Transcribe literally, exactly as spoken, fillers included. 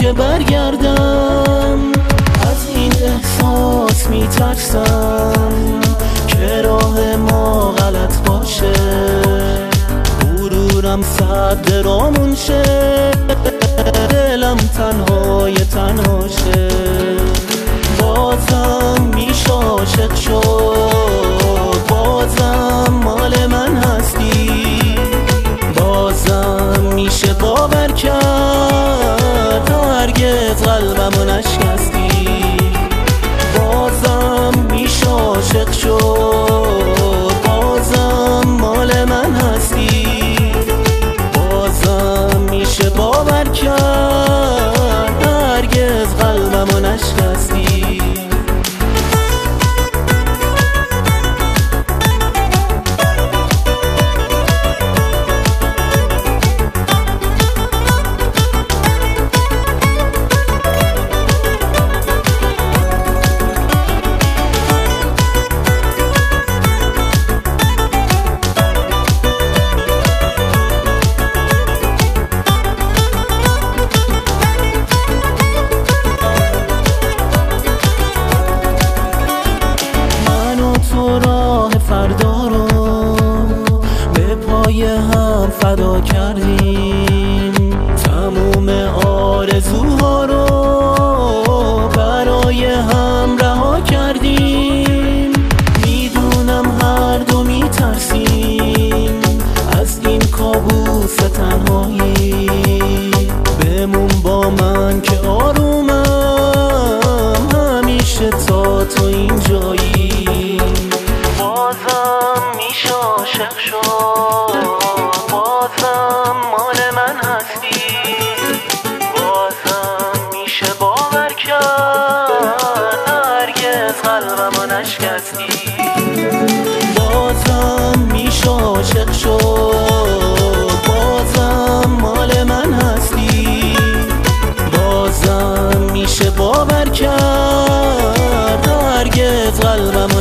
که برگردم. از این احساس میترسم که راه ما غلط باشه، غرورم صد رامون شه، دلم تنهای تنهاشه. بازم میشه عاشق شد، بازم مال من هستی، بازم میشه باور کرد هرگز قلبمو نشکستی. بازم میشه عاشق شد، بازم مال من هستی، بازم میشه باور کرد هرگز قلبمو نشکستی. فردا رو به پای هم فدا کردیم، تموم آرزوها رو برای هم رها کردیم. میدونم هر دو میترسیم از این کابوس تنهایی، بمون با من که آرومم همیشه تا تو اینجایی. بازم میشه عاشق شد، بازم مال من هستی، بازم میشه باور کرد هرگز قلبمو نشکستی. بازم میشه عاشق شد، بازم مال من هستی، بازم میشه باور کرد هرگز قلبمو